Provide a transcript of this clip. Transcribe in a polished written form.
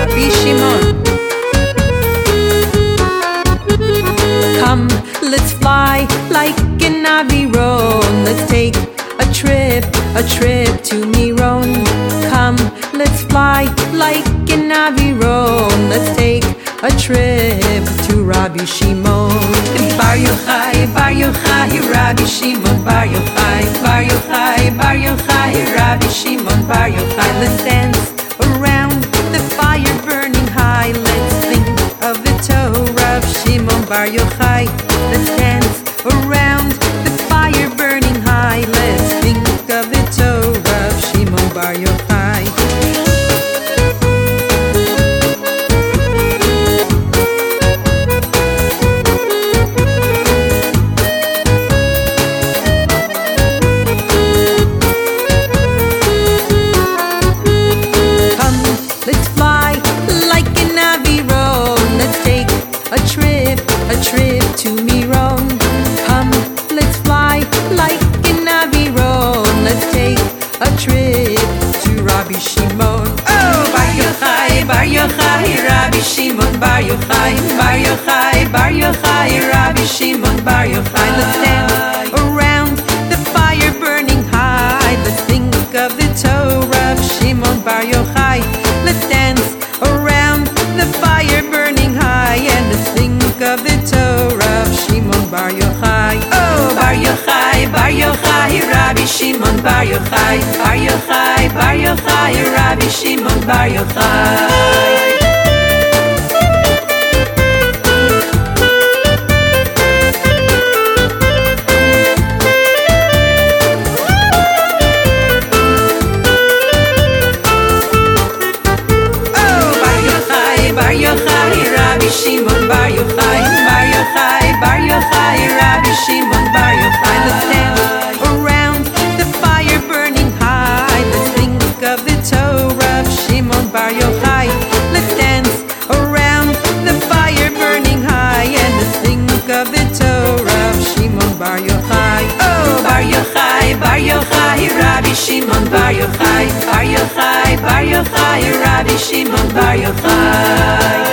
Rabbi Shimon. Come, let's fly like an aviron. Let's take a trip to Miron. Come, let's fly like an aviron. Let's take a trip to Rabbi Shimon. Bar Yochai, Bar Yochai, Rabbi Shimon, Bar Yochai, Bar Yochai, Bar Yochai, Rabbi Shimon, Bar Yochai. Let's dance around the fire burning high. Let's think of the Torah of Shimon Bar Yochai. Let's dance around the fire burning high. Let's think of the Torah of Shimon Bar Yochai. A trip to Miron. Come, let's fly like an aviron. Let's take a trip to Rabbi Shimon. Oh, Bar Yochai, Bar Yochai, Rabbi Shimon, Bar Yochai, Bar Yochai, Bar Yochai, Rabbi Shimon, Bar Yochai. Let's dance around the fire burning high. Let's think of the Torah of Shimon Bar Yochai. Let's dance around the fire burning high, and let's think of the Torah of Shimon Bar Yochai. Oh, Bar Yochai, Bar Yochai, Rabbi Shimon Bar Yochai, Bar Yochai, Bar Yochai, Rabbi Shimon Bar Yochai. Shimon Bar Yochai, Bar Yochai, Bar Yochai, Rabbi Shimon Bar Yochai. Let's dance around the fire burning high. Let's think of the Torah of Shimon Bar Yochai. Let's dance around the fire burning high, and let's think of the Torah of Shimon Bar Yochai. Oh, Bar Yochai, Bar Yochai, Rabbi Shimon Bar Yochai, Bar Yochai, Bar Yochai, Rabbi Shimon Bar Yochai.